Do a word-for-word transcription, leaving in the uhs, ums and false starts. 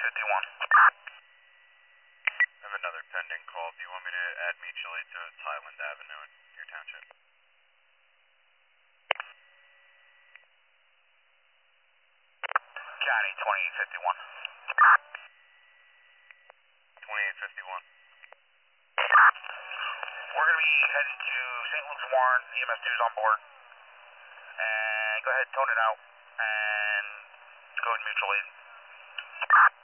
fifty-one. I have another pending call. Do you want me to add mutual aid to Highland Avenue in your township? County twenty-eight fifty-one. twenty-eight fifty-one. We're going to be heading to Saint Luke's Warren. E M S two is on board. And go ahead, tone it out, and go ahead and mutual aid.